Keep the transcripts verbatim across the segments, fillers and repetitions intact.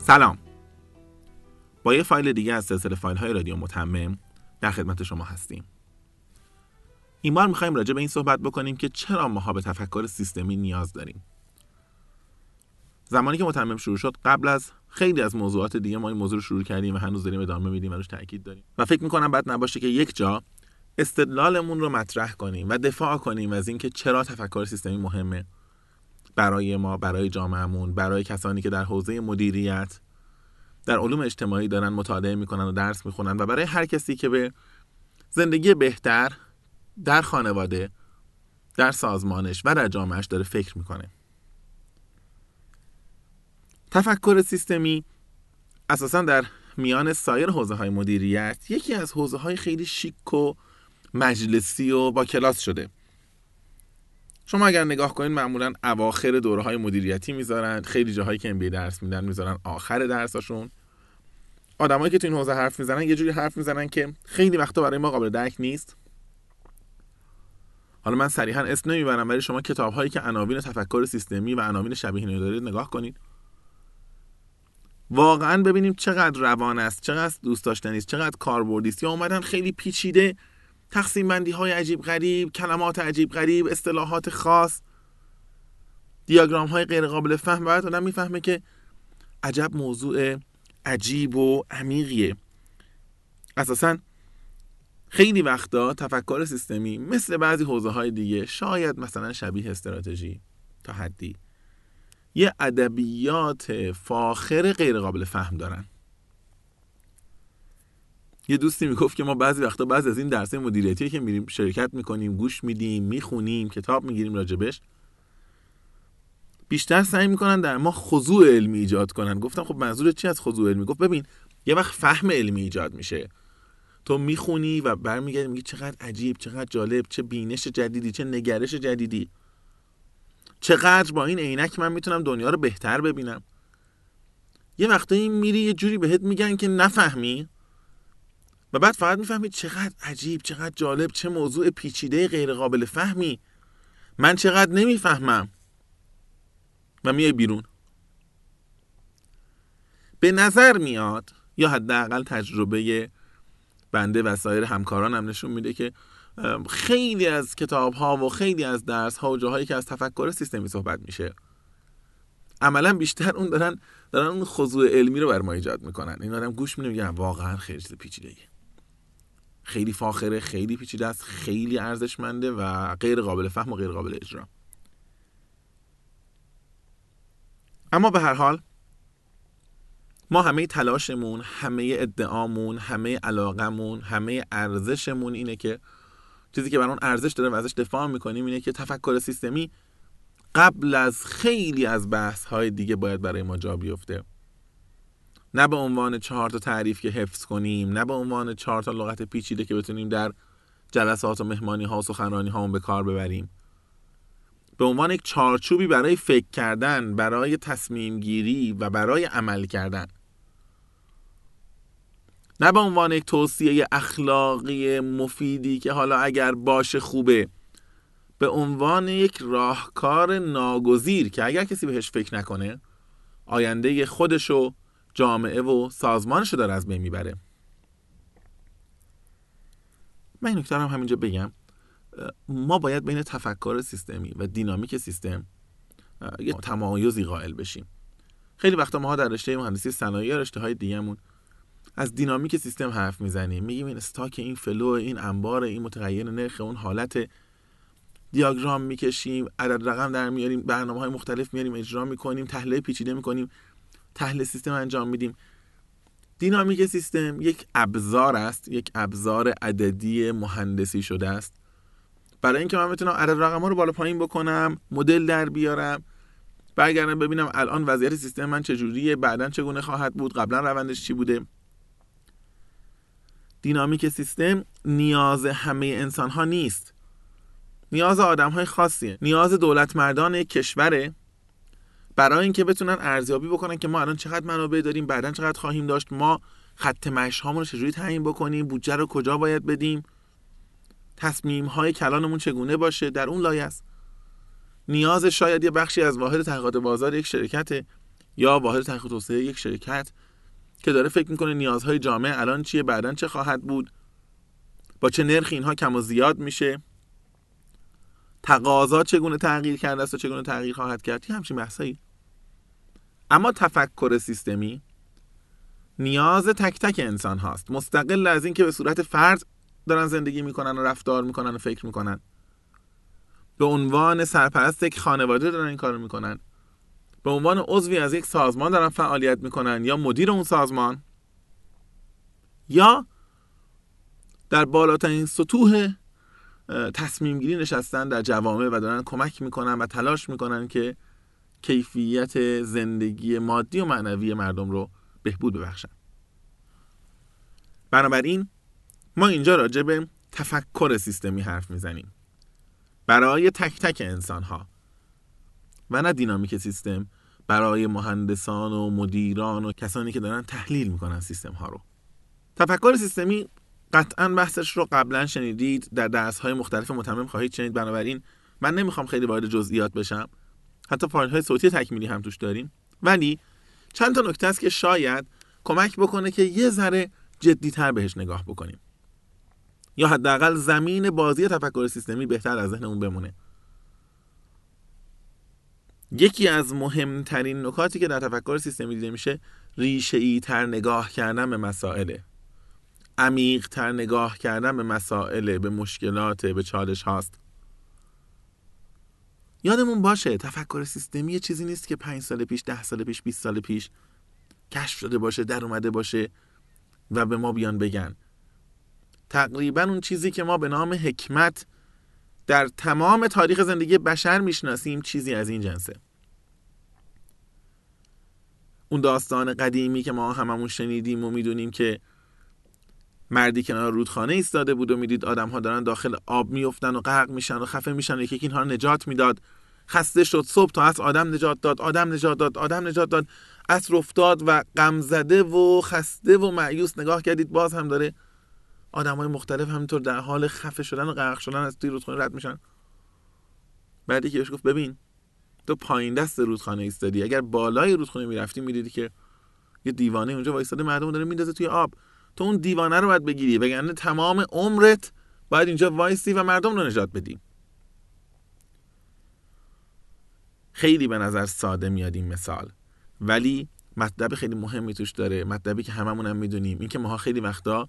سلام. با یه فایل دیگه از سلسله فایل های رادیو متمم در خدمت شما هستیم. این بار میخوایم راجع به این صحبت بکنیم که چرا ماها به تفکر سیستمی نیاز داریم. زمانی که متمم شروع شد، قبل از خیلی از موضوعات دیگه ما این موضوع رو شروع کردیم و هنوز داریم ادامه میدیم و روش تاکید داریم. و فکر میکنم بد نباشه که یک جا استدلالمون رو مطرح کنیم و دفاع کنیم از اینکه چرا تفکر سیستمی مهمه برای ما، برای جامعهمون، برای کسانی که در حوزه مدیریت در علوم اجتماعی دارن مطالعه میکنن و درس میخونن و برای هر کسی که به زندگی بهتر در خانواده، در سازمانش و در جامعهش داره فکر میکنه. تفکر سیستمی اساساً در میان سایر حوزه‌های مدیریت یکی از حوزه‌های خیلی شیک و مجلسی و با کلاس شده. شما اگر نگاه کنید معمولاً اواخر دوره‌های مدیریتی میذارن، خیلی جاهایی که ام بی ای درس میدن میذارن آخر درساشون. آدمایی که تو این حوزه حرف میزنن یه جوری حرف میزنن که خیلی وقتا برای ما قابل درک نیست. حالا من صریحاً اسم نمیبرم، ولی شما کتاب‌هایی که عناوین تفکر سیستمی و عناوین شبیه اینو دارید نگاه کنید. واقعاً ببینیم چقدر روان است، چقدر دوست داشتنی است، چقدر کاربردی است. یا اومدن خیلی پیچیده تقسیم بندی های عجیب غریب، کلمات عجیب غریب، اصطلاحات خاص، دیاگرام های غیر قابل فهم. بعد آدم میفهمه که عجب موضوع عجیب و عمیقیه. اساساً خیلی وقتا تفکر سیستمی مثل بعضی حوزه های دیگه، شاید مثلا شبیه استراتژی تا حدی، یه ادبیات فاخر غیر قابل فهم دارن. یه دوستی میگفت که ما بعضی وقتا بعضی از این درس‌های مدیریتی که میریم شرکت میکنیم، گوش میدیم، میخونیم، کتاب میگیریم راجبش، بیشتر سعی میکنن در ما خضوع علمی ایجاد کنن. گفتم خب منظور چی از خضوع علمی؟ گفت ببین یه وقت فهم علمی ایجاد میشه، تو میخونی و برمیگردی میگی چقدر عجیب، چقدر جالب، چه بینش جدیدی، چه نگرش جدیدی، چقدر با این عینک من میتونم دنیا رو بهتر ببینم. یه وقتایی میری یه جوری بهت میگن که نفهمی و بعد فقط میفهمی چقدر عجیب، چقدر جالب، چه موضوع پیچیده غیر قابل فهمی، من چقدر نمیفهمم، و میای بیرون. به نظر میاد، یا حداقل تجربه بنده و سایر همکارانم نشون میده که خیلی از کتاب ها و خیلی از درس ها و جاهایی که از تفکر سیستمی صحبت میشه، عملا بیشتر اون دارن دارن اون خضوع علمی رو بر ما ایجاد میکنن. این آدم گوش میده میگه واقعا خیلی چیز پیچیده‌ایه، خیلی فاخره، خیلی پیچیده است، خیلی ارزشمنده و غیر قابل فهم و غیر قابل اجرا. اما به هر حال ما همه تلاشمون، همه ادعامون، همه علاقمون، همه ارزشمون اینه که چیزی که برامون ارزش داره و ازش دفاع میکنیم اینه که تفکر سیستمی قبل از خیلی از بحث‌های دیگه باید برای ما جا بیفته. نه به عنوان چهار تا تعریف که حفظ کنیم، نه به عنوان چهار تا لغت پیچیده که بتونیم در جلسات و مهمانی‌ها و سخنرانی‌هامون به کار ببریم. به عنوان یک چارچوبی برای فکر کردن، برای تصمیم گیری و برای عمل کردن. نه به عنوان یک توصیه اخلاقی مفیدی که حالا اگر باشه خوبه، به عنوان یک راهکار ناگزیر که اگر کسی بهش فکر نکنه آینده خودشو، جامعه و سازمانشو داره از بین میبره. من این نکته رو هم همینجا بگم، ما باید بین تفکر سیستمی و دینامیک سیستم یه تمایزی قائل بشیم. خیلی وقتا ما در رشته مهندسی صنایع یا رشته های دیگه‌مون از دینامیک سیستم حرف میزنیم، میگیم این استاک، این فلو، این انبار، این متغیر نرخ، اون حالت، دیاگرام میکشیم، عدد رقم در میاریم، برنامه‌های مختلف میاریم اجرا میکنیم، تحلیل پیچیده میکنیم، تحلیل سیستم انجام میدیم. دینامیک سیستم یک ابزار است، یک ابزار عددی مهندسی شده است برای اینکه من بتونم عدد رقم‌ها رو بالا پایین بکنم، مدل در بیارم، برگردم ببینم الان وضعیت سیستم من چجوریه، بعداً چگونه خواهد بود، قبلا روندش چی بوده. دینامیک سیستم نیاز همه انسان‌ها نیست، نیاز آدم‌های خاصیه، نیاز دولت مردان یک کشوره برای اینکه بتونن ارزیابی بکنن که ما الان چقدر منابع داریم، بعداً چقدر خواهیم داشت، ما خط مشی‌هامون رو چجوری تعیین بکنیم، بودجه رو کجا باید بدیم، تصمیم‌های کلانمون چگونه باشه، در اون لایه است. نیاز شاید یه بخشی از واحد تحقیقات بازار یک شرکت یا واحد تحقیق و توسعه یک شرکت که داره فکر میکنه نیازهای جامعه الان چیه، بعدن چه خواهد بود، با چه نرخی اینها کم و زیاد میشه، تقاضا چگونه تغییر کرده است و چگونه تغییر خواهد کرد، یه همچین بحثایی. اما تفکر سیستمی نیاز تک تک انسان هاست، مستقل از این که به صورت فرد دارن زندگی میکنن و رفتار میکنن و فکر میکنن، به عنوان سرپرست یک خانواده دارن این کارو میکنن، به عنوان عضوی از یک سازمان دارن فعالیت میکنن یا مدیر اون سازمان، یا در بالاترین سطوح تصمیم گیری نشستن در جوامع و دارن کمک میکنن و تلاش میکنن که کیفیت زندگی مادی و معنوی مردم رو بهبود ببخشن. بنابراین ما اینجا راجع به تفکر سیستمی حرف میزنیم برای تک تک انسان ها و نه دینامیک سیستم برای مهندسان و مدیران و کسانی که دارن تحلیل میکنن سیستم ها رو. تفکر سیستمی قطعاً بحثش رو قبلا شنیدید، در درس‌های مختلف متمم خواهید شنید، بنابراین من نمیخوام خیلی وارد جزئیات بشم، حتی فایل‌های صوتی تکمیلی هم توش داریم، ولی چند تا نکته است که شاید کمک بکنه که یه ذره جدی‌تر بهش نگاه بکنیم، یا حداقل زمین بازی تفکر سیستمی بهتر از ذهنمون بمونه. یکی از مهمترین نکاتی که در تفکر سیستمی دیده میشه ریشه‌ای تر نگاه کردن به مسائل، عمیق تر نگاه کردن به مسائل، به مشکلات، به چالش هاست. یادمون باشه تفکر سیستمی یه چیزی نیست که پنج سال پیش، ده سال پیش، بیست سال پیش کشف شده باشه، در اومده باشه و به ما بیان بگن. تقریبا اون چیزی که ما به نام حکمت در تمام تاریخ زندگی بشر میشناسیم چیزی از این جنسه. اون داستان قدیمی که ما هممون شنیدیم و میدونیم که مردی کنار رودخانه ایستاده بود و میدید آدم‌ها دارن داخل آب میافتن و غرق میشن و خفه میشن و یکی اینها رو نجات میداد. خسته شد، صبح تا عصر آدم نجات داد، آدم نجات داد، آدم نجات داد، عصر افتاد و غم زده و خسته و مایوس نگاه کردید باز هم داره آدم‌های مختلف همینطور در حال خفه شدن و غرق شدن از توی رودخانه رد میشن. بعد یکی بهش گفت ببین تو پایین دست رودخانه ایستادی، اگر بالای رودخانه میرفتی میدیدی که یه دیوانه اونجا وایساده مردم داره میندازه توی آب، تو اون دیوانه رو باید بگیری، وگرنه تمام عمرت باید اینجا وایسی و مردم رو نجات بدی. خیلی به نظر ساده میاد این مثال، ولی مطلب خیلی مهمی توش داره، مطلبی که هممون هم میدونیم، این که ماها خیلی وقتا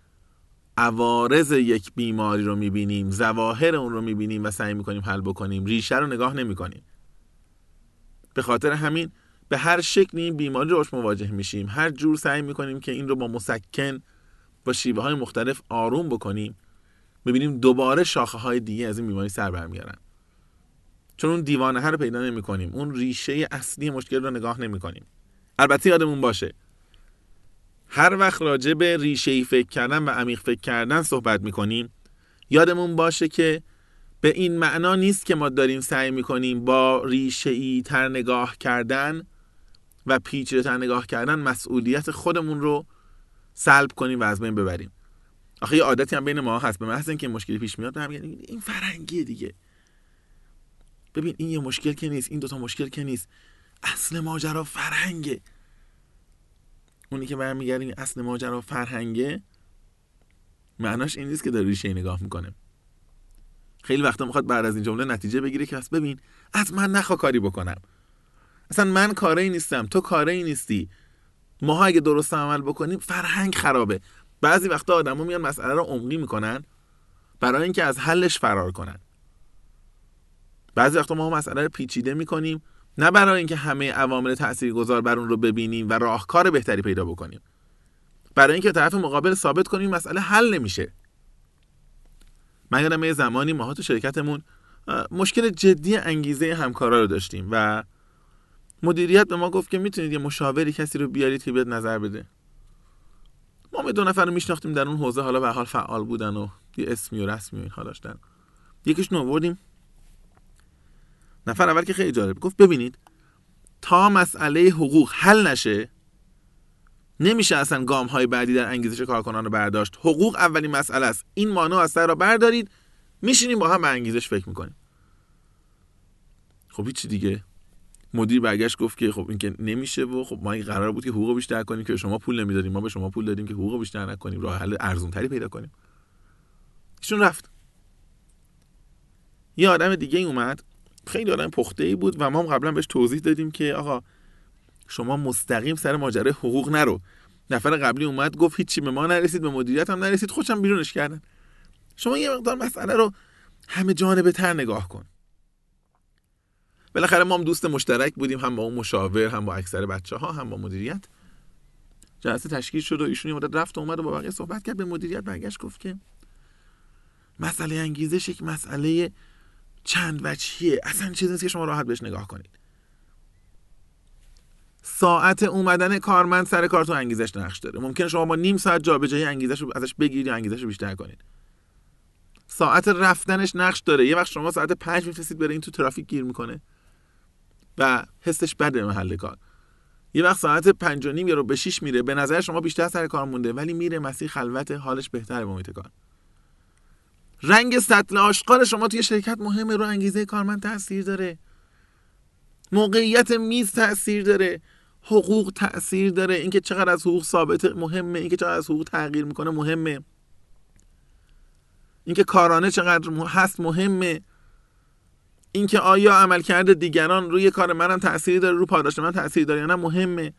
عوارض یک بیماری رو میبینیم، ظواهر اون رو میبینیم و سعی میکنیم حل بکنیم، ریشه رو نگاه نمیکنیم. به خاطر همین به هر شکلی این بیماری روش مواجه میشیم، هر جور سعی میکنیم که این رو با مسکن با شیوه های مختلف آروم بکنیم، ببینیم دوباره شاخه های دیگه از این بیماری سر برمیارن، چون اون دیوانه ها رو پیدا نمی کنیم، اون ریشه اصلی مشکل رو نگاه نمی کنیم. البته یادمون باشه هر وقت راجع به ریشه‌ای فکر کردن و عمیق فکر کردن صحبت می کنیم، یادمون باشه که به این معنا نیست که ما داریم سعی می کنیم با ریشه‌ای تر نگاه کردن و پیچیده تر نگاه کردن مسئولیت خودمون رو سلب کنیم و از بین ببریم. آخه یه عادتی هم بین ما هست، به محض اینکه مشکلی پیش میاد هم میگن این فرنگیه دیگه، ببین این یه مشکل که نیست، این دوتا مشکل که نیست، اصل ماجرا فرهنگه. اونی که برمیگردیم اصل ماجرا فرهنگه معناش این نیست که داره ریشه نگاه میکنه. خیلی وقتا میخواد بعد از این جمله نتیجه بگیره که بس ببین از من نخوا کاری بکنم، اصلا من کاری نیستم، تو کاری نیستی، ماها اگه درست عمل بکنیم فرهنگ خرابه. بعضی وقتا آدما میان مسئله رو عمقی میکنن برای اینکه از حلش فرار کنن. بعضی وقتا ما مسئله رو پیچیده میکنیم نه برای اینکه همه عوامل تاثیرگذار بر اون رو ببینیم و راهکار بهتری پیدا بکنیم، برای اینکه طرف مقابل ثابت کنیم مسئله حل نمیشه. من یادم یه زمانی ماها تو شرکتمون مشکل جدی انگیزه همکارا رو داشتیم و مدیریت به ما گفت که میتونید یه مشاوری کسی رو بیارید که بیاد نظر بده. ما می دو نفر رو میشناختیم در اون حوزه، حالا به حال فعال بودن و یه اسمی و رسمی و اینها داشتن. یکیشون آوردیم، نفر اول که خیلی جالب گفت ببینید تا مسئله حقوق حل نشه نمیشه اصلا گام های بعدی در انگیزش کارکنان رو برداشت. حقوق اولین مسئله است، این مانع از سر را بردارید، میشینیم با هم به انگیزش فکر میکنیم. خب هیچ دیگه، مدیر برگشت گفت که خب این که نمیشه و خب ما این قرار بود که حقوق بیشتر کنیم که شما پول نمیدادیم، ما به شما پول دادیم که حقوق بیشتر نکنیم، راه حل ارزون تری پیدا کنیم. ایشون رفت. یه آدم دیگه اومد، خیلی آدم پخته‌ای بود و ما هم قبلا بهش توضیح دادیم که آقا شما مستقیم سر ماجرای حقوق نرو. نفر قبلی اومد گفت هیچی به ما نرسید، به مدیریت هم نرسید، خودشم بیرونش کردن. شما یه مقدار مسئله رو همه جانبه تر نگاه کن. بالاخره ما هم دوست مشترک بودیم، هم با اون مشاور، هم با اکثر بچه‌ها، هم با مدیریت. جلسه تشکیل شد و ایشون یه مدت رفت و اومد و با بقیه صحبت کرد. به مدیریت برگشت گفت که مسئله انگیزش یک مسئله چند وجهیه، اصلا چیزی نیست که شما راحت بهش نگاه کنید. ساعت اومدن کارمند سر کار تو انگیزش نقش داره. ممکنه شما با نیم ساعت جابجایی انگیزش رو ازش بگیرید یا انگیزش رو بیشتر کنید. ساعت رفتنش نقش داره. یه وقت شما ساعت پنج میفرستید بره، این تو ترافیک گیر میکنه و حسش بده محل کار. یه وقت ساعت پنج و نیم یا رو به شیش میره، به نظر شما بیشتر سر کار مونده ولی میره مسیر خلوت، حالش بهتره با محیط کار. رنگ سطل آشغال شما توی شرکت مهمه، رو انگیزه کارمند تاثیر داره. موقعیت میز تاثیر داره، حقوق تاثیر داره، اینکه چقدر از حقوق ثابت مهمه، اینکه چقدر از حقوق تغییر میکنه مهمه، اینکه کارانه چقدر هست مهمه، اینکه آیا عملکرد دیگران روی کار منم تأثیری داره، رو پاداش من تأثیری داره یا نه مهمه،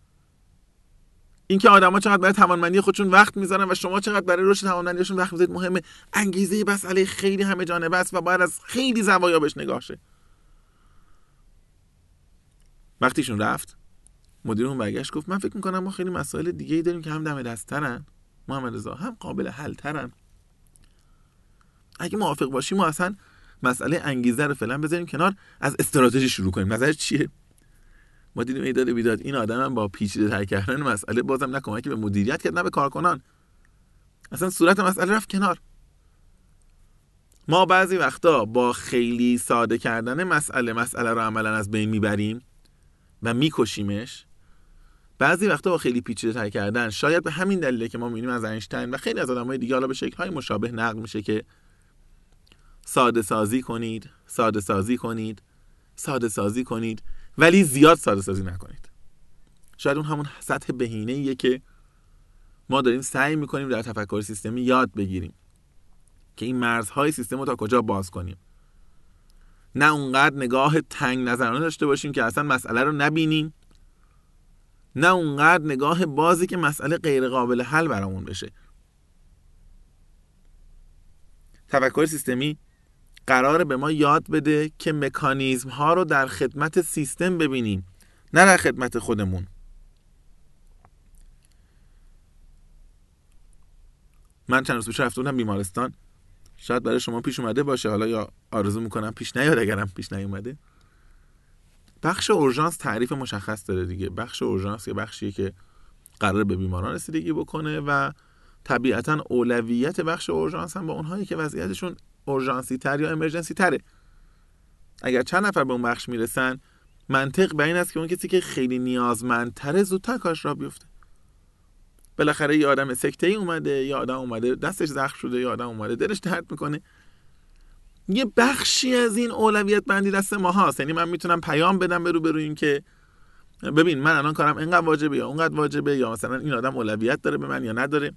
اینکه آدما چقدر برای توانمندی خودشون وقت میذارن و شما چقدر برای رشد توانمندیشون وقت میذارید مهمه. انگیزه مسئله خیلی همه جانبه است و باید از خیلی زوایا بهش نگاه شه. وقتیشون رفت، مدیرمون برگشت گفت من فکر میکنم ما خیلی مسائل دیگه‌ای داریم که هم دم دست‌ترن محمد رضا، هم قابل حل ترن. اگه موافق باشی ما اصلا مسئله انگیزه رو فعلا بذاریم کنار، از استراتژی شروع کنیم. نظر چیه؟ ما دیدیم ایداد بیداد این آدمم با پیچیده تر کردن مسئله بازم نه کمکی به مدیریت کرد نه به کارکنان، اصلا صورت مسئله رفت کنار. ما بعضی وقتا با خیلی ساده کردن مسئله مسئله رو عملا از بین میبریم و میکشیمش. بعضی وقتا با خیلی پیچیده تر کردن، شاید به همین دلیله که ما میبینیم از اینشتین و خیلی از آدمای دیگه حالا به شکل‌های مشابه نقل میشه که ساده سازی کنید، ساده سازی کنید، ساده سازی کنید ولی زیاد ساده سازی نکنید. شاید اون همون سطح بهینه‌ایه که ما داریم سعی میکنیم در تفکر سیستمی یاد بگیریم که این مرزهای سیستم رو تا کجا باز کنیم. نه اونقدر نگاه تنگ نظرانه داشته باشیم که اصلا مسئله رو نبینیم، نه اونقدر نگاه بازی که مسئله غیر قابل حل برامون بشه. تفکر سیستمی قراره به ما یاد بده که مکانیزم ها رو در خدمت سیستم ببینیم، نه در خدمت خودمون. من چند روز پیش رفته بودم بیمارستان، شاید برای شما پیش اومده باشه، حالا یا آرزو میکنم پیش نیاد اگرم پیش نیومده. بخش اورژانس تعریف مشخص داره دیگه. بخش اورژانس یه بخشیه که قراره به بیماران رسیدگی بکنه و طبیعتاً اولویت بخش اورژانس هم با اونهایی که وضعیتشون اورژانسی تر یا امرجنسی تره. اگر چند نفر به اون بخش میرسن، منطق بر این است که اون کسی که خیلی نیازمندتره زودتر کارش را بیفته. بالاخره یه آدم سکته‌ای اومده، یا آدم اومده دستش زخم شده، یا آدم اومده دلش درد میکنه. یه بخشی از این اولویت بندی دست ما هاست. یعنی من میتونم پیام بدم به رو به رو این که ببین من الان کارم اینقدر واجبه یا اونقدر واجبه، یا مثلا این آدم اولویت داره به من یا نداره.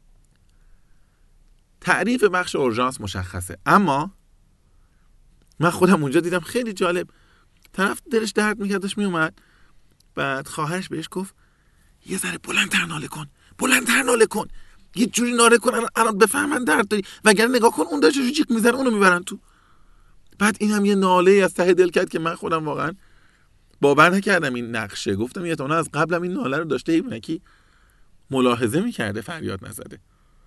تعریف بخش اورژانس مشخصه. اما من خودم اونجا دیدم خیلی جالب، طرف دلش درد میکرد داشت میومد، بعد خواهرش بهش گفت یه ذره بلندتر ناله کن، بلندتر ناله کن، یه جوری ناله کن الان بفهمن درد داری، وگرنه نگاه کن اون داشت رو جیک میزنه اونو میبرن تو. بعد این هم یه ناله از ته دل کرد که من خودم واقعا باور نکردم این نقشه. گفتم یه تونه از قبلم این ناله رو داشته، ایبنکی ملاحظه میکرده فریاد نزده.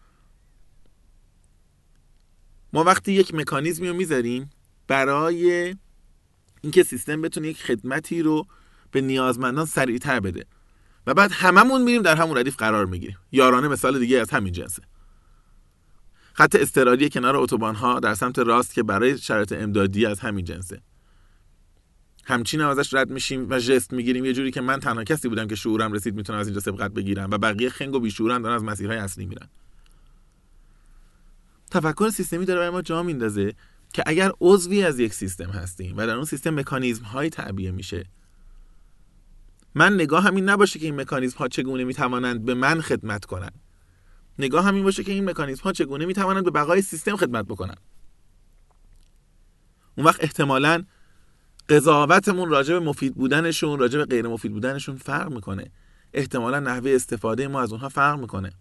ما وقتی یک مکانیزمی رو میذاریم برای اینکه سیستم بتونه یک خدمتی رو به نیازمندان سریعتر بده و بعد هممون میریم در همون ردیف قرار میگیریم. یارانه مثال دیگه از همین جنسه. خط اضطراری کنار اتوبان ها در سمت راست که برای شرایط امدادی از همین جنسه. همچین ازش رد میشیم و ژست میگیریم یه جوری که من تنها کسی بودم که شعورم رسید میتونم از اینجا سبقت بگیرم و بقیه خنگ و بیشعورن دارن از مسیرهای اصلی میرن. تفکر سیستمی داره برای ما جا میندازه که اگر عضوی از یک سیستم هستیم و در اون سیستم مکانیزم های تعبیه میشه، من نگاه همین نباشه که این مکانیزم ها چگونه میتوانند به من خدمت کنند. نگاه همین باشه که این مکانیزم ها چگونه میتوانند به بقای سیستم خدمت بکنند. اون وقت احتمالاً قضاوتمون راجع به مفید بودنشون، راجع به غیر مفید بودنشون فرق میکنه. احتمالاً نحوه استفاده ما از اونها فرق میکنه.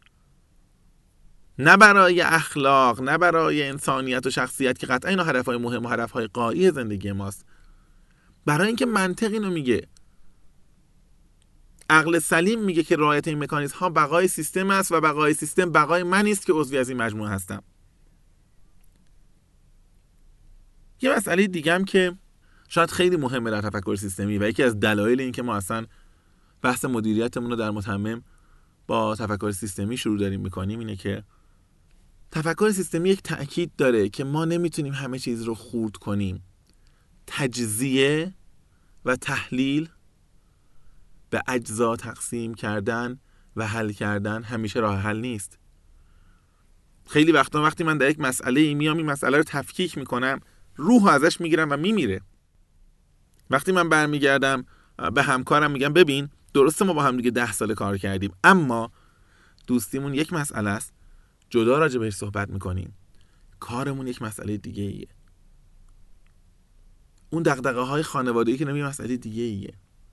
نه برای اخلاق، نه برای انسانیت و شخصیت که قطعا اینا هدفهای مهم و هدفهای غایی زندگی ماست. برای اینکه منطق اینو میگه. عقل سلیم میگه که رعایت این مکانیزم ها بقای سیستم است و بقای سیستم بقای من است که عضوی از این مجموعه هستم. یه مسئله دیگه هم که شاید خیلی مهمه در تفکر سیستمی و یکی از دلایل این که ما اصلا بحث مدیریتمون رو در متمم با تفکر سیستمی شروع داریم میکنیم اینه که تفکر سیستمی یک تأکید داره که ما نمیتونیم همه چیز رو خرد کنیم. تجزیه و تحلیل، به اجزا تقسیم کردن و حل کردن همیشه راه حل نیست. خیلی وقتا وقتی من در یک مسئله ای میام این مسئله رو تفکیک میکنم، روح ازش میگیرم و میمیره. وقتی من برمیگردم به همکارم میگم ببین درسته ما با هم دیگه ده سال کار کردیم، اما دوستیمون یک مسئله است، جدا راجع بهش صحبت میکنیم، کارمون یک مسئله دیگه ایه. اون دغدغه های خانوادگی که نمیگه مسئله دیگه ایه.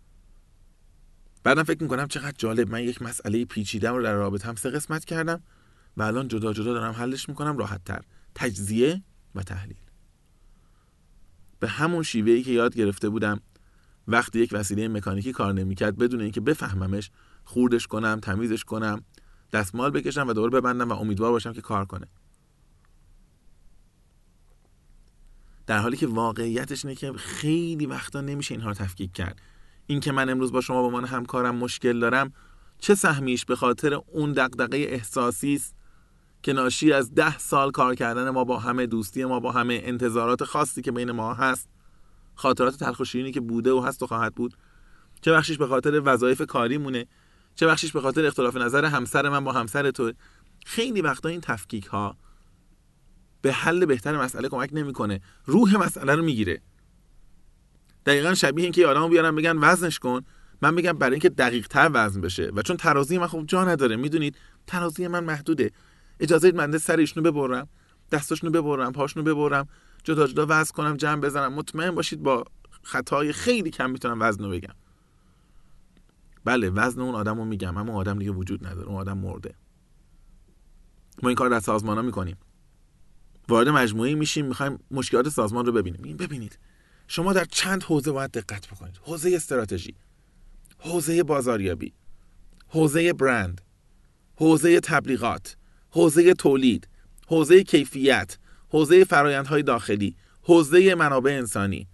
بعدم فکر میکنم چقدر جالب، من یک مسئله پیچیده‌ام رو در رابطه‌ام سه قسمت کردم و الان جدا جدا دارم حلش میکنم راحت تر. تجزیه و تحلیل. به همون شیوهی که یاد گرفته بودم وقتی یک وسیله مکانیکی کار نمیکرد بدون اینکه بفهممش، خوردش کنم، تمیزش کنم، دستمال بکشم و دوباره ببندم و امیدوار باشم که کار کنه. در حالی که واقعیتش اینه که خیلی وقتا نمیشه اینها رو تفکیک کرد. این که من امروز با شما به عنوان همکارم مشکل دارم، چه سهمیش به خاطر اون دغدغه احساسی است که ناشی از ده سال کار کردن ما با همه، دوستی ما با همه، انتظارات خاصی که بین ما هست، خاطرات تلخ و شیرینی که بوده و هست و خواهد بود، چه بخشیش به خاطر وظایف کاری مونه، چه بخشیش به خاطر اختلاف نظر همسر من با همسر تو. خیلی وقتا این تفکیک ها به حل بهتر مسئله کمک نمیکنه، روح مسئله رو میگیره. دقیقاً شبیه این که آدمو بیارن بگن وزنش کن، من بگم برای اینکه دقیق تر وزن بشه و چون ترازی من خب جا نداره، میدونید ترازی من محدوده، اجازه بدید من سرشونو ببرم، دستاشونو ببرم، پاشونو ببرم، جدا جدا وزن کنم، جمع بزنم. مطمئن باشید با خطای خیلی کم میتونم وزنو بگم. بله وزن اون آدمو میگم، اما آدم دیگه وجود نداره، اون آدم مرده. ما این کار در سازمان‌ها میکنیم. وارد مجموعه‌ای میشیم، میخوایم مشکلات سازمان رو ببینیم. این ببینید شما در چند حوزه باید دقت بکنید. حوزه استراتژی، حوزه بازاریابی، حوزه برند، حوزه تبلیغات، حوزه تولید، حوزه کیفیت، حوزه فرآیندهای داخلی، حوزه منابع انسانی.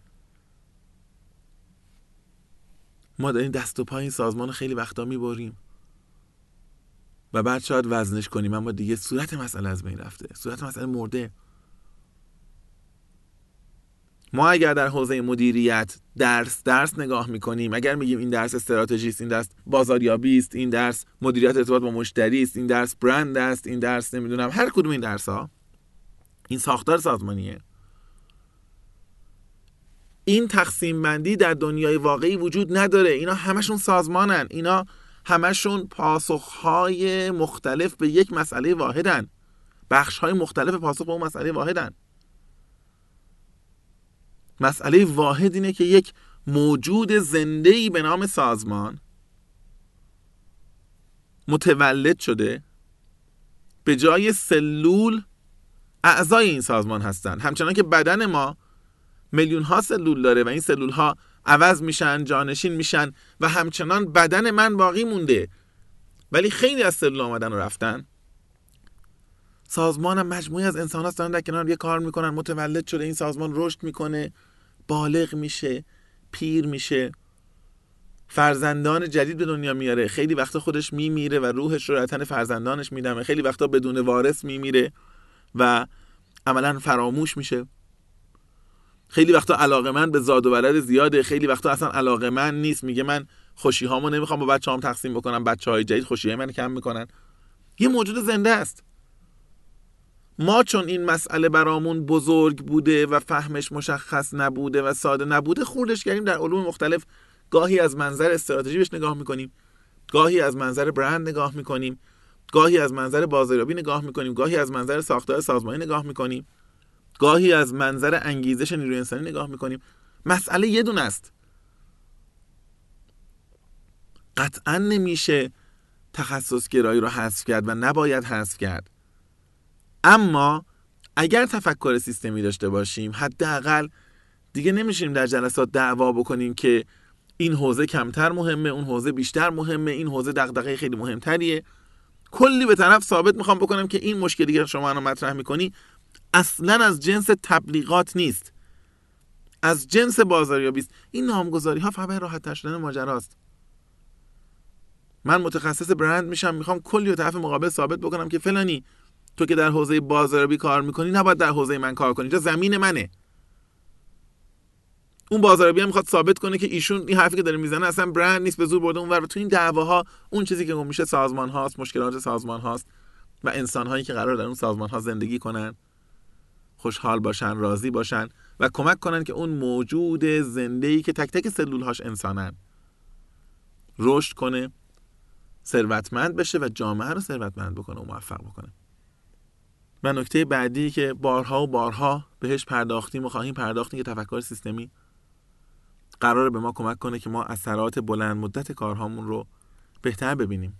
ما داریم دست و پای این سازمان خیلی وقتا میبریم و بعد شاید وزنش کنیم، اما دیگه صورت مسئله از بین رفته، صورت مسئله مرده. ما اگر در حوزه مدیریت درس درس نگاه میکنیم، اگر میگیم این درس استراتژی است، این درس بازاریابی است، این درس مدیریت ارتباط با مشتری است، این درس برند است، این درس نمیدونم هر کدوم این درس ها، این ساختار سازمانیه. این تقسیم بندی در دنیای واقعی وجود نداره. اینا همشون سازمانن، اینا همشون پاسخهای مختلف به یک مسئله واحدن، بخشهای مختلف پاسخ به اون مسئله واحدن. مسئله واحد اینه که یک موجود زنده‌ای به نام سازمان متولد شده، به جای سلول اعضای این سازمان هستن. همچنان که بدن ما میلیون ها سلول داره و این سلول ها عوض میشن، جانشین میشن و همچنان بدن من باقی مونده، ولی خیلی از سلول آمدن و رفتن. سازمان هم مجموعی از انسان هاست دارن در کنار یه کار میکنن، متولد شده، این سازمان رشد میکنه، بالغ میشه، پیر میشه، فرزندان جدید به دنیا میاره، خیلی وقتا خودش میمیره و روحش رو در تن فرزندانش میدمه، خیلی وقتا بدون وارث میمیره و عملا فراموش میشه، خیلی وقتا علاقه‌مند به زاد و ولد زیاده، خیلی وقتا اصلا علاقه‌مند نیست، میگه من خوشی‌هامو نمیخوام با بچه‌هام تقسیم بکنم، بچه‌های جدید خوشی‌های من کم میکنن. یه موجود زنده است. ما چون این مسئله برامون بزرگ بوده و فهمش مشخص نبوده و ساده نبوده، خوردش کردیم در علوم مختلف. گاهی از منظر استراتژی بهش نگاه میکنیم، گاهی از منظر برند نگاه میکنیم، گاهی از منظر بازاریابی نگاه میکنیم، گاهی از منظر ساختار سازمانی نگاه میکنیم، گاهی از منظر انگیزش نیروی انسانی نگاه میکنیم. مسئله یه دونه است. قطعا نمیشه تخصص گرایی رو حذف کرد و نباید حذف کرد. اما اگر تفکر سیستمی داشته باشیم، حداقل دیگه نمیشیم در جلسات دعوا بکنیم که این حوزه کمتر مهمه، اون حوزه بیشتر مهمه، این حوزه دغدغه خیلی مهمتریه. کلی به طرف ثابت میخوام بکنم که این مشکلی که شما الان مطرح میکنی اصلا از جنس تبلیغات نیست، از جنس بازاریابی است. این نامگذاری ها فقط راحت تر شدن ماجراست. من متخصص برند میشم، میخوام کلی به طرف مقابل ثابت بکنم که فلانی تو که در حوزه بازاریابی کار میکنی نباید در حوزه من کار کنی، اینجا زمین منه. اون بازاریابی هم میخواد ثابت کنه که ایشون این حرفی که داره میزنه اصلا برند نیست، به زور برده اونور. تو این دعواها اون چیزی که میشه سازمان هاست، مشکلات سازمان هاست و انسان هایی که قرار در اون سازمان ها زندگی کنن، خوشحال باشن، راضی باشن و کمک کنن که اون موجود زنده‌ای که تک تک سلول هاش انسانن رشد کنه، ثروتمند بشه و جامعه رو ثروتمند بکنه و موفق بکنه. و نکته بعدی که بارها و بارها بهش پرداختیم و خواهیم پرداختیم که تفکر سیستمی قراره به ما کمک کنه که ما اثرات بلند مدت کارهامون رو بهتر ببینیم.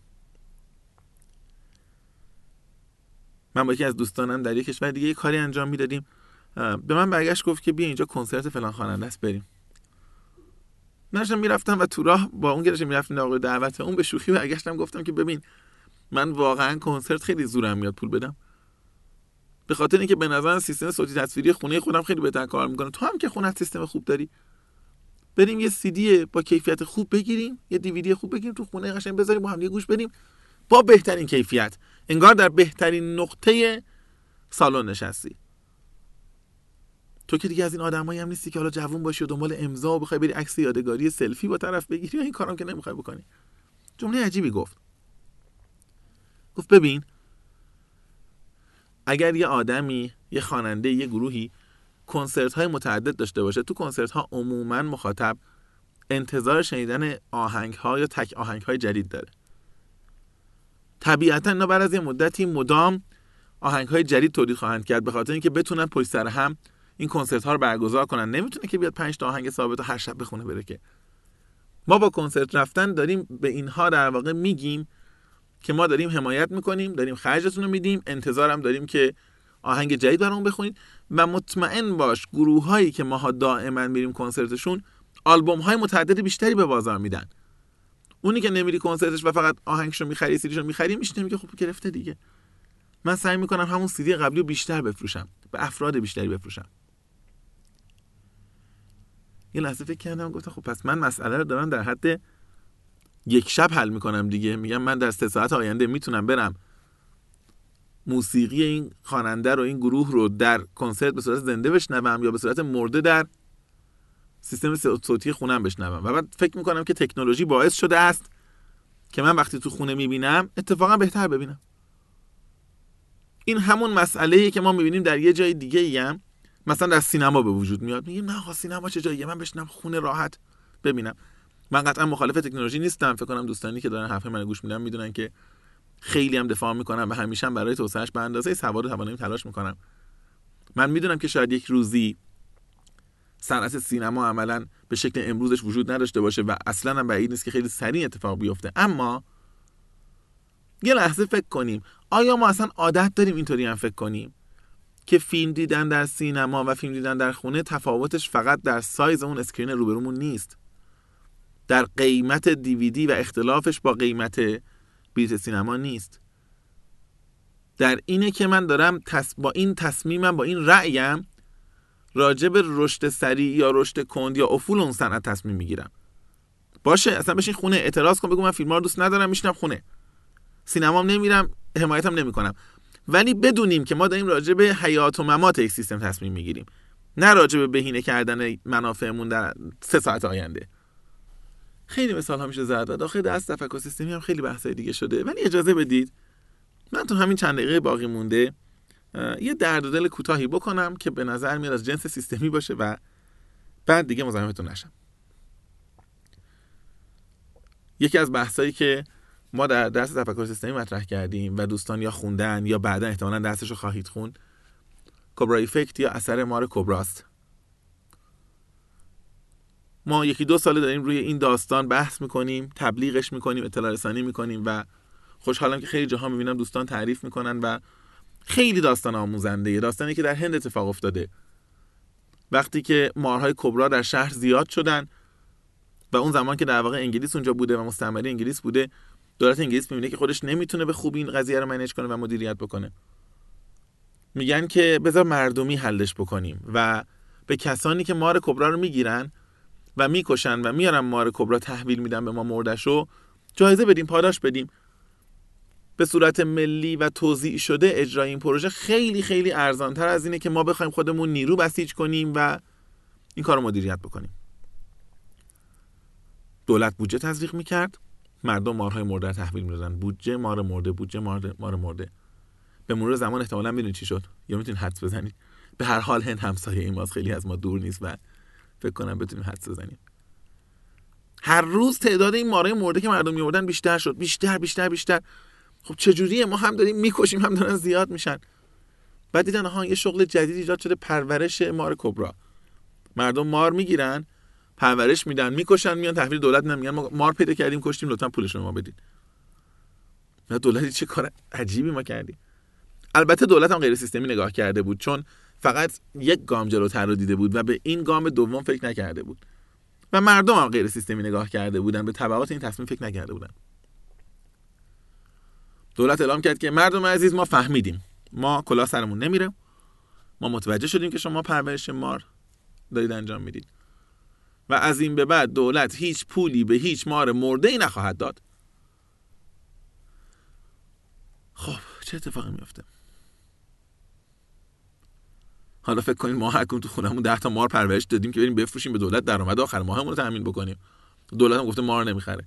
من با یکی از دوستانم در یک کشور دیگه یک کاری انجام میدادیم، به من برگشت گفت که بیا اینجا کنسرت فلان خواننده است بریم. نشم میرفتم و تو راه با اون گرش میرفتیم در واقع دعوت اون، به شوخی برگشتم گفتم که ببین من واقعا کنسرت خیلی زورم میاد پول بدم، به خاطر اینکه به نظر سیستم صوتی تصویری خونه خودم خیلی بهتر کار میکنه. تو هم که خونه سیستم خوب داری، بریم یه سی دی با کیفیت خوب بگیریم، یه دیویدی خوب بگیریم تو خونه قشنگ بذاریم با هم یه گوش بدیم با بهترین کیفیت، انگار در بهترین نقطه سالن نشستی. تو که دیگه از این آدمایی هم نیستی که حالا جوون باشی و دنبال امضا و بخوای بری عکس یادگاری سلفی با طرف بگیری، این کارام که نمیخوای بکنی. جمله عجیبی گفت. گفت ببین اگر یه آدمی، یه خواننده، یه گروهی کنسرت های متعدد داشته باشه، تو کنسرت ها عموما مخاطب انتظار شنیدن آهنگ ها یا تک آهنگ های جدید داره. طبیعتا اینا بعد از یه مدتی مدام آهنگ های جدید تولید خواهند کرد، به خاطر اینکه بتونن پشت سر هم این کنسرت ها رو برگزار کنن. نمیتونه که بیاد پنج تا آهنگ ثابت و هر شب بخونه بره. که ما با کنسرت رفتن داریم به اینها در واقع میگیم که ما داریم حمایت میکنیم، داریم خرجتون رو میدیم، انتظارم داریم که آهنگ جدید برامون بخونید و مطمئن باش گروهایی که ماها دائما میریم کنسرتشون آلبوم های متعدد بیشتری به بازار میدن. اونی که نمیری کنسرتش و فقط آهنگشو میخری، سیدیشو میخری، میشه میگه خب گرفته دیگه. من سعی میکنم همون سیدی قبلی رو بیشتر بفروشم، به افراد بیشتری بفروشم. یه لحظه فکر کردم گفتم خب پس من مسئله رو دارم در حد یک شب حل میکنم دیگه. میگم من در سه ساعت آینده میتونم برم موسیقی این خواننده رو، این گروه رو در کنسرت به صورت زنده بشنوم یا به صورت مرده در سیستم صوتی خونم بشنوم. و بعد فکر میکنم که تکنولوژی باعث شده است که من وقتی تو خونه میبینم اتفاقا بهتر ببینم. این همون مسئله‌ایه که ما میبینیم در یه جای دیگه ایم، مثلا در سینما به وجود میاد. میگیم نه سینما چه جاییه، من بشنم خونه راحت ببینم. من قطعا مخالف تکنولوژی نیستم، فکر کنم دوستانی که دارن حرف من گوش میدن میدونن که خیلی هم دفاع میکنم و همیشه هم برای توسعهش به اندازه سواد و توانایی تلاش میکنم. من میدونم که شاید یک روزی صنعت سینما عملاً به شکل امروزش وجود نداشته باشه و اصلاً هم بعید نیست که خیلی سریع اتفاق بیفته. اما یه لحظه فکر کنیم آیا ما اصلا عادت داریم اینطوری هم فکر کنیم که فیلم دیدن در سینما و فیلم دیدن در خونه تفاوتش فقط در سایز اون اسکرین روبرومون نیست، در قیمت دیویدی و اختلافش با قیمت بلیت سینما نیست، در اینه که من دارم تص... با این تصمیمم، با این رأیم راجع به رشد سریع یا رشد کند یا افول اون صنعت تصمیم میگیرم. باشه اصلا بشین خونه اعتراض کن، بگو من فیلم‌ها رو دوست ندارم میشینم خونه، سینمام نمیرم، حمایتم نمیکنم، ولی بدونیم که ما داریم راجع به حیات و ممات یک سیستم تصمیم میگیریم، نه راجع به بهینه کردن منافعمون در سه ساعت آینده. خیلی مثال ها میشه زد و داخل دست تفکر سیستمی هم خیلی بحثای دیگه شده، ولی اجازه بدید من تو همین چند دقیقه باقی مونده یه درد و دل کوتاهی بکنم که به نظر میاد از جنس سیستمی باشه و بعد دیگه مزاحمتون نشم. یکی از بحثایی که ما در درس تفکر سیستمی مطرح کردیم و دوستان یا خوندن یا بعدا احتمالاً درسشو خواهید خوند، کبرا افکت یا اثر مار کبراست. ما یکی دو ساله داریم روی این داستان بحث میکنیم، تبلیغش میکنیم، اطلاع رسانی میکنیم و خوشحالم که خیلی جاها میبینم دوستان تعریف میکنن و خیلی داستان آموزنده. یه داستانی که در هند اتفاق افتاده وقتی که مارهای کبرا در شهر زیاد شدن و اون زمان که در واقع انگلیس اونجا بوده و مستعمره انگلیس بوده، دولت انگلیس میبینه که خودش نمیتونه به خوبی این قضیه رو منیج کنه و مدیریت بکنه. میگن که بذار مردمی حلش بکنیم و به کسانی که مار کبرا رو میگیرن و میکشن و میارن مار کبرا تحویل میدن به ما مردشو، جایزه بدیم، پاداش بدیم. به صورت ملی و توزیع شده اجرای این پروژه خیلی خیلی ارزان‌تر از اینه که ما بخوایم خودمون نیرو بسیج کنیم و این کارو مدیریت بکنیم. دولت بودجه تزریق میکرد، مردم مارهای مرده رو تحویل میدادن. بودجه مار مرده، بودجه مار مار مرده. به مرور زمان احتمالاً میدونید چی شد، یا میتونید حدس بزنید. به هر حال هند همسایه این ماست، خیلی از ما دور نیست و فکر کنم بتونیم حدس بزنیم. هر روز تعداد این مارهای مرده که مردم میوردن بیشتر شد، بیشتر بیشتر بیشتر. خب چجوریه؟ ما هم داریم میکشیم هم دارن زیاد میشن. بعد دیدن آها یه شغل جدید ایجاد شده، پرورش مار کبرا. مردم مار میگیرن، پرورش میدن، میکشن، میان تحویل دولت نمیگن ما مار پیدا کردیم کشتیم لطفا پولش رو ما بدید. نه دولت چه کار عجیبی ما کردیم. البته دولت هم غیر سیستمی نگاه کرده بود، چون فقط یک گام جلوتر رو دیده بود و به این گام دوم فکر نکرده بود. و مردم هم غیر سیستمی نگاه کرده بودن، به تبعات این تصمیم فکر نکرده بودن. دولت اعلام کرد که مردم عزیز ما فهمیدیم، ما کلاه سرمون نمیره، ما متوجه شدیم که شما پرورش مار دارید انجام میدید و از این به بعد دولت هیچ پولی به هیچ مار مرده ای نخواهد داد. خب چه اتفاقی میفته؟ حالا فکر کنید ما حکم تو خونمون ده تا مار پرورش دادیم که بریم بفروشیم به دولت درآمد آخر ماهمون رو تامین بکنیم. دولت هم گفته مار نمیخره.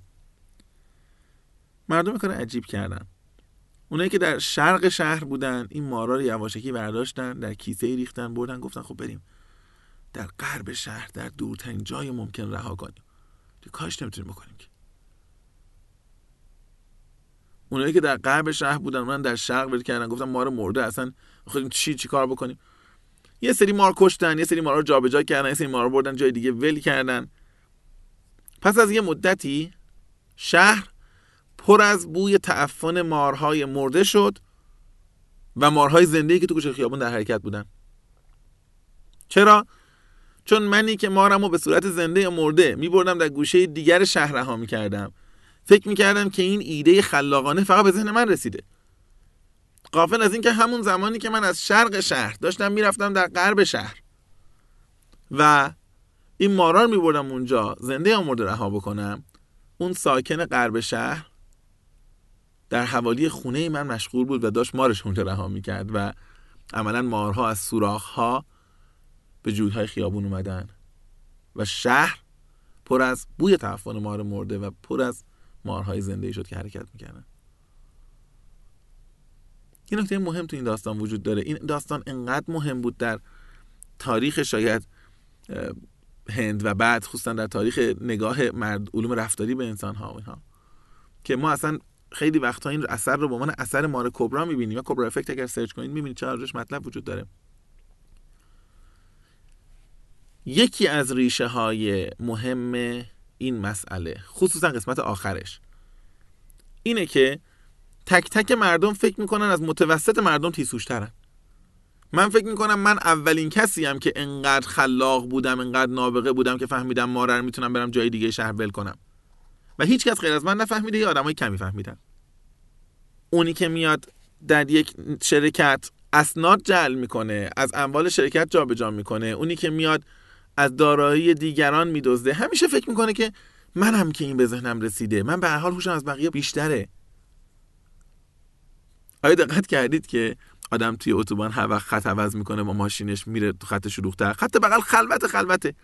مردم کار عجیب کردن. اونایی که در شرق شهر بودن این مارا رو یواشکی برداشتن، در کیسه ریختن، بردن گفتن خب بریم در غرب شهر، در دورترین جای ممکن رها کنیم. دیگه کاش نمیتونیم بکنیم که. اونایی که در غرب شهر بودن اونان در شرق ول کردن، گفتن مار مرده اصلا خودمون چی چی کار بکنیم. یه سری مار کشتن، یه سری مارا رو جابجا کردن، یه سری مارا بردن جای دیگه ول کردن. پس از یه مدتی شهر پر از بوی تعفن مارهای مرده شد و مارهای زنده‌ای که تو کوچه خیابون در حرکت بودن. چرا؟ چون منی که مارمو به صورت زنده یا مرده میبردم در گوشه دیگر شهر رها میکردم، فکر میکردم که این ایده خلاقانه فقط به ذهن من رسیده، غافل از این که همون زمانی که من از شرق شهر داشتم میرفتم در غرب شهر و این مارا رو میبردم اونجا زنده یا مرده رها بکنم، اون ساکن غرب شهر در حوالی خونه من مشغول بود و داشت مارش اونجا رها میکرد و عملا مارها از سوراخ‌ها به جویهای خیابون اومدن و شهر پر از بوی تعفن مار مرده و پر از مارهای زنده‌ای شد که حرکت میکردن. این نکته مهم تو این داستان وجود داره. این داستان انقدر مهم بود در تاریخ شاید هند و بعد خصوصا در تاریخ نگاه مرد علوم رفتاری به انسان ها و اینها که ما اصلا خیلی وقتا این اثر رو به عنوان اثر مار کبرا میبینیم یا کبرا افکت اگر سرچ کنید میبینید چه ارزش مطلب وجود داره. یکی از ریشه های مهم این مسئله خصوصا قسمت آخرش اینه که تک تک مردم فکر میکنن از متوسط مردم تیسوشترن. من فکر میکنم من اولین کسی ام که انقدر خلاق بودم، انقدر نابغه بودم که فهمیدم ماره رو میتونم برم جای دیگه شهر ول کنم و هیچ کس غیر از من نفهمیده یا آدمای کمی فهمیدن. اونی که میاد در یک شرکت اسناد جعل میکنه، از اموال شرکت جابجا میکنه، اونی که میاد از دارایی دیگران میدزده، همیشه فکر میکنه که منم که این به ذهنم رسیده، من به هر حال هوشم از بقیه بیشتره. آیا دقت کردید که آدم توی اتوبان هر وقت خط عوض میکنه با ماشینش میره تو خط شلوغ‌تر، خط بغل خلوت خلوته،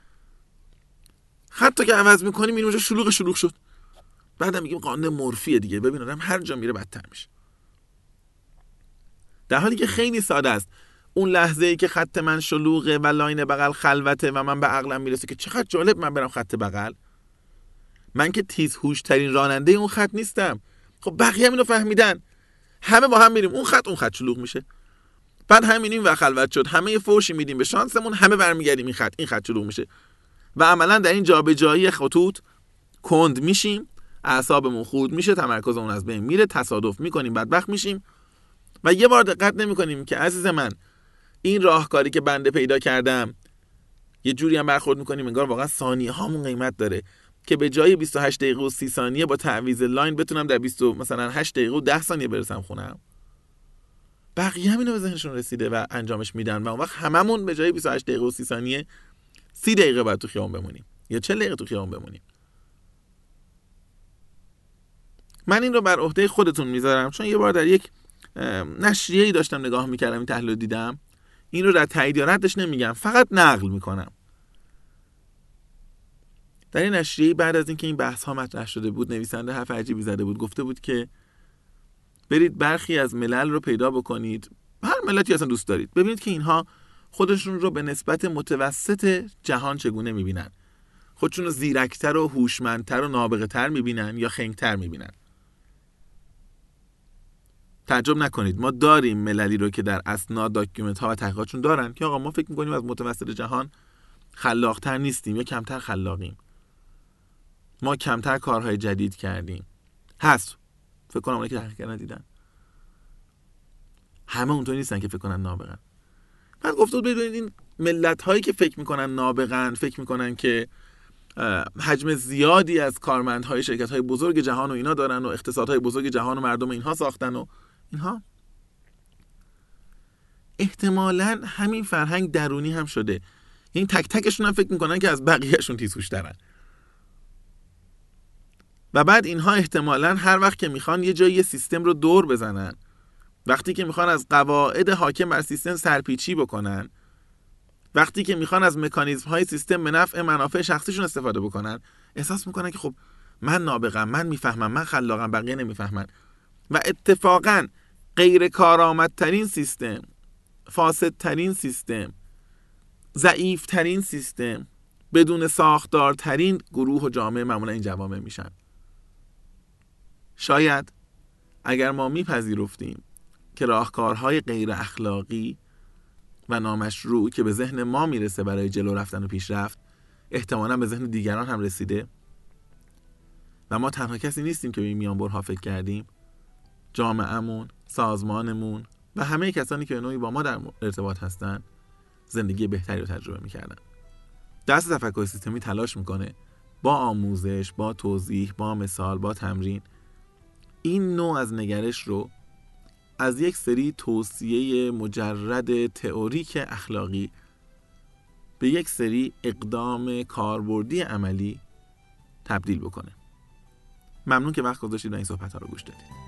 خط که عوض میکنی میبینی اونجا شلوغ شلوغ شد، بعدم میگیم قانون مورفیه دیگه، ببین آدم هر جا میره بدتر میشه. در حالی که خیلی ساده است. اون لحظه ای که خط من شلوغه و لاین بغل خلوته و من به عقلم میرسه که چقدر جالب من برم خط بغل، من که تیز هوش ترین راننده اون خط نیستم. خب بقیه هم اینو فهمیدن، همه با هم میریم اون خط، اون خط شلوغ میشه، بعد همین این و خلوت شد، همه یه فوشی میدیم به شانسمون، همه برمیگردیم این خط، این خط شلوغ میشه و عملا در این جابجایی خطوط کند میشیم، اعصابمون خورد میشه، تمرکزمون از بین میره، تصادف میکنیم، بدبخت میشیم و یه بار دقت نمیکنیم که عزیز من این راهکاری که بنده پیدا کردم، یه جوری هم برخورد میکنیم انگار واقعا ثانیه هامون قیمت داره که به جای بیست و هشت دقیقه و سی ثانیه با تعویض لاین بتونم در بیست مثلا هشت دقیقه و ده ثانیه برسم خونم. بقیه هم اینو به ذهنشون رسیده و انجامش میدن و اون وقت هممون به جای بیست و هشت دقیقه و سی ثانیه سی دقیقه باید تو خیابون بمونیم یا چهل دقیقه تو خیابون بمونیم. من این رو بر عهده خودتون میذارم، چون یه بار در یک نشریه‌ای داشتم نگاه میکردم، این تحلیل دیدم. این رو در تایید یا ردش نمیگم، فقط نقل میکنم. در این نشریه بعد از اینکه این بحث ها مطرح شده بود، نویسنده حرف عجیبی زده بود. گفته بود که برید برخی از ملل رو پیدا بکنید، هر ملتی اصلا دوست دارید، ببینید که اینها خودشون رو به نسبت متوسط جهان چگونه میبینن، خودشون رو زیرکتر و هوشمندتر و نابغه‌تر میبینن یا خنگ‌تر میبینن. تعجب نکنید، ما داریم مللی رو که در اسناد داکیومنت ها و تحقیقاتشون دارن که آقا ما فکر میکنیم از متوسط جهان خلاقتر نیستیم یا کمتر خلاقیم، ما کمتر کارهای جدید کردیم. هست، فکر کنم اونایی که تحقیق کردن دیدن، همه اونطوری نیستن که فکر کنن نابغن. بعد گفته بود ببینید این ملت هایی که فکر میکنن نابغن، فکر میکنن که حجم زیادی از کارمندهای شرکت های بزرگ جهان و اینا دارن و اقتصادهای بزرگ جهان و مردم اینها ساختن و اینها، احتمالاً همین فرهنگ درونی هم شده. این تک تکشون هم فکر میکنن که از بقیهشون تیزهوش‌ترن و بعد اینها احتمالاً هر وقت که میخوان یه جایی سیستم رو دور بزنن، وقتی که میخوان از قواعد حاکم بر سیستم سرپیچی بکنن، وقتی که میخوان از مکانیزم های سیستم به نفع منافع شخصیشون استفاده بکنن، احساس میکنن که خب من نابغم، من میفهمم، من خلاقم، بقیه نمیفهمن. و اتفاقاً غیر کارآمدترین سیستم، فاسدترین سیستم، ضعیفترین سیستم، بدون ساختارترین گروه و جامعه معمولا این جوامع میشن. شاید اگر ما میپذیرفتیم که راهکارهای غیر اخلاقی و نامشروع که به ذهن ما میرسه برای جلو رفتن و پیشرفت، احتمالاً به ذهن دیگران هم رسیده و ما تنها کسی نیستیم که به این میانبرها فکر کردیم، جامعه‌مون، سازمانمون و همه کسانی که به نوعی با ما در ارتباط هستن زندگی بهتری رو تجربه میکردن. دست تفکر سیستمی تلاش میکنه با آموزش، با توضیح، با مثال، با تمرین این نوع از نگرش رو از یک سری توصیه مجرد تئوریک اخلاقی به یک سری اقدام کاربردی عملی تبدیل بکنه. ممنون که وقت گذاشتید و این صحبت‌ها رو گوش دادید.